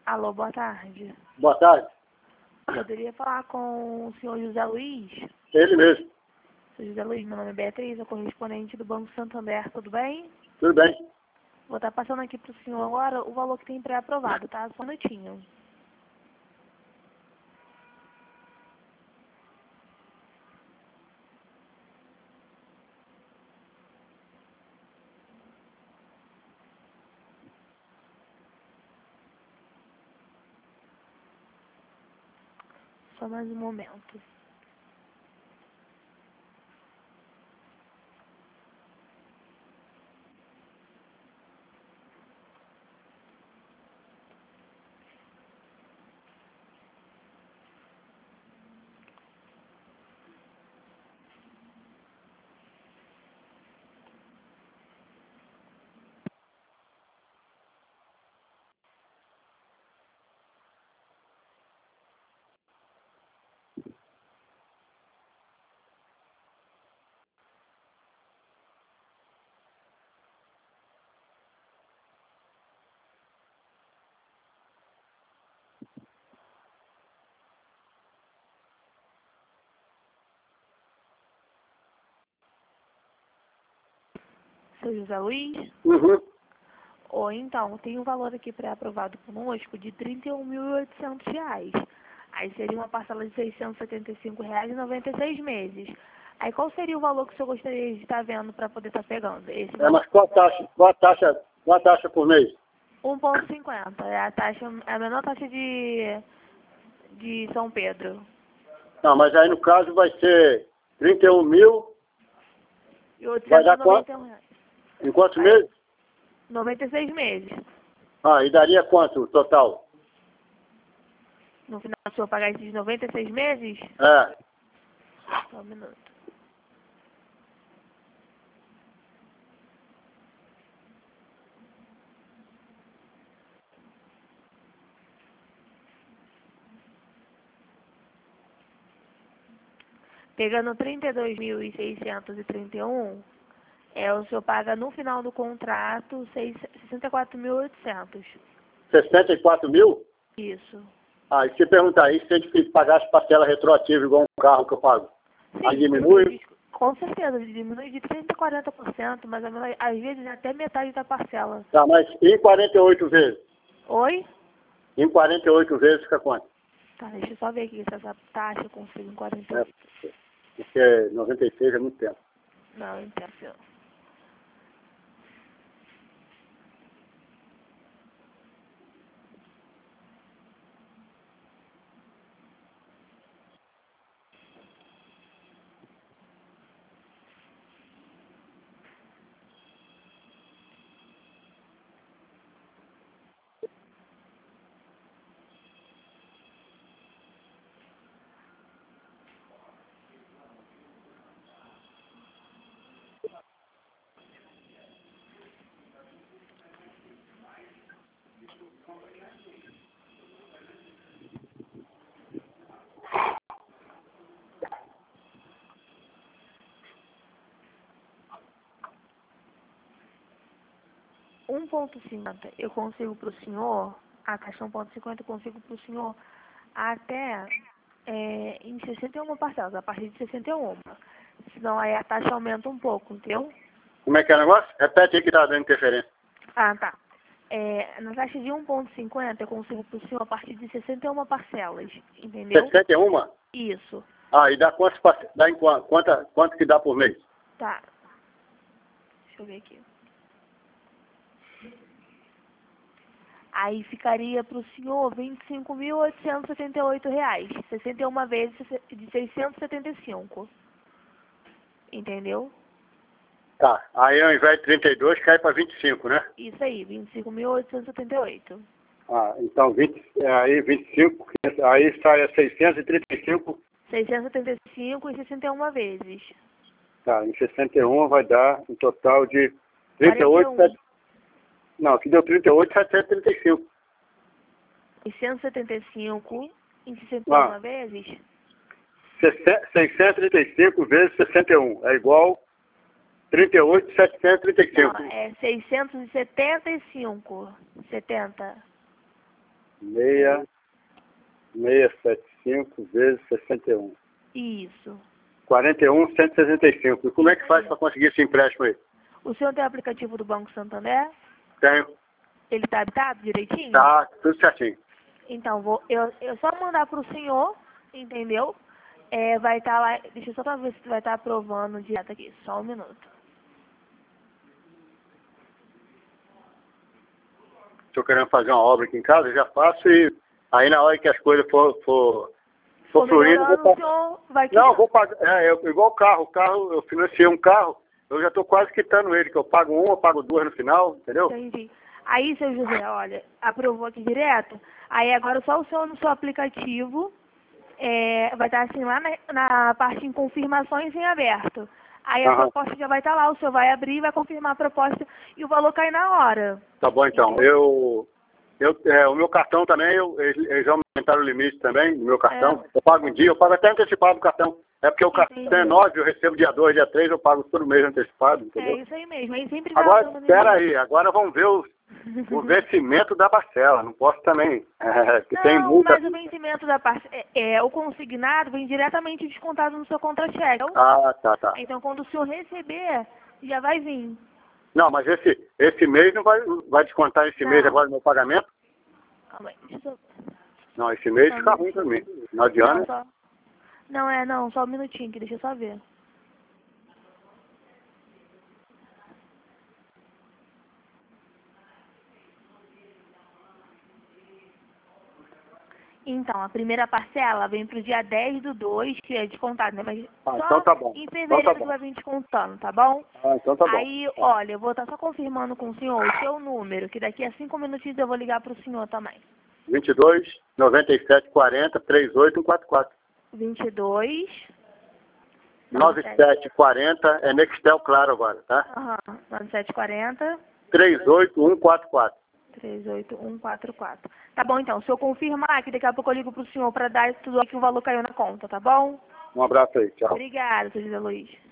Alô, boa tarde. Boa tarde. Poderia falar com o senhor José Luiz? Ele mesmo. Sou José Luiz, meu nome é Beatriz, a correspondente do Banco Santander, tudo bem? Tudo bem? Vou estar passando aqui para o senhor agora o valor que tem pré-aprovado, tá? Só um minutinho. Só mais um momento. Seu José Luiz? Uhum. Ou então, tem um valor aqui pré-aprovado conosco de R$ 31.800. Aí seria uma parcela de R$ 675,00 e 96 meses. Aí qual seria o valor que o senhor gostaria de estar vendo para poder estar pegando? Esse valor? Mas qual a taxa por mês? 1,50. É a taxa, é a menor taxa de São Pedro. Não, mas aí no caso vai ser 31 mil, E vai dar quanto? R$ 891,00. Em quantos meses? 96 meses. Ah, e daria quanto total? No final, o senhor pagar esses 96 meses? É, Só um minuto. Pegando 32.631, o senhor paga no final do contrato 64.800. 64 mil? Isso. Ah, e se perguntar aí, se a gente pagasse parcela retroativa igual um carro que eu pago, aí Sim, diminui? com certeza, diminui de 30% a 40%, mas às vezes até metade da parcela. Tá, mas em 48 vezes? Oi? Em 48 vezes fica quanto? Tá, deixa eu só ver aqui se essa taxa eu consigo em É, 48. porque 96 é muito tempo. Não, entendo. $1,50 eu consigo para o senhor, a taxa 1,50 eu consigo para o senhor até em 61 parcelas, a partir de 61. Senão aí a taxa aumenta um pouco, entendeu? Como é que é o negócio? Repete aí que tá dando interferência. Ah, tá. Na taxa de 1,50 eu consigo para o senhor a partir de 61 parcelas, entendeu? 61? Isso. Ah, e dá dá em quanto que dá por mês? Tá. Deixa eu ver aqui. Aí ficaria para o senhor R$ 25.878, 61 vezes de 675. Entendeu? Tá, aí ao invés de 32 cai para 25, né? Isso aí, 25.878. Ah, então 25, aí sai a 635, 675 e 61 vezes. tá, em 61 vai dar um total de 38, 41. não, que deu 38, 735. 675 em 61 Ah, vezes. 635 vezes 61 é igual 38, 735. Não, é 675. 70. 675 vezes 61. Isso. 41.165. E como é que faz para conseguir esse empréstimo aí? O senhor tem o aplicativo do Banco Santander? Tenho. Ele tá habilitado direitinho? Tá, tudo certinho. Então, eu só mandar pro senhor, entendeu? Vai estar lá, deixa eu só pra ver se vai estar aprovando direto aqui, só um minuto. Estou querendo fazer uma obra aqui em casa, eu já faço e aí na hora que as coisas for fluindo, melhorando, o senhor vai quitar. Não, vou pagar, igual o carro, eu financiei um carro, eu já estou quase quitando ele, que eu pago eu pago duas no final, entendeu? Entendi. Aí, seu José, olha, aprovou aqui direto, aí agora só o senhor no seu aplicativo, vai estar assim lá na parte em confirmações em aberto. Aí a proposta já vai estar lá, o senhor vai abrir, vai confirmar a proposta e o valor cai na hora. Tá bom, então. O meu cartão também, eles aumentaram o limite também, no meu cartão. Eu pago em dia, eu pago até antecipado o cartão. É porque o cartão é 9, eu recebo dia 2, dia 3, eu pago todo mês antecipado, entendeu? É isso aí mesmo, aí sempre Agora, espera aí, agora vamos ver o vencimento da parcela, não posso também, que não, tem multa. Mas o vencimento da parcela, o consignado vem diretamente descontado no seu contra-cheque. Ah, tá. Então, quando o senhor receber, já vai vir. Não, mas esse mês não vai descontar esse mês agora no meu pagamento? Calma aí, deixa eu... Não, esse mês fica ruim pra mim. Final de ano. Não, só um minutinho aqui, deixa eu só ver. Então, a primeira parcela vem pro dia 10/2, que é descontado, né? Mas só então tá bom. em fevereiro vai vir descontando, tá bom? Então tá bom. Aí, olha, eu vou estar só confirmando com o senhor o seu número, que daqui a 5 minutinhos eu vou ligar pro senhor também. 22 97 40 38144. 22 97 40 é Nextel Claro agora, tá? 9740 38144. 38144. Tá bom, então. Se eu confirmar, que daqui a pouco eu ligo pro senhor para dar tudo aqui, o valor caiu na conta, tá bom? Um abraço aí, tchau. Obrigada, seu José Luiz.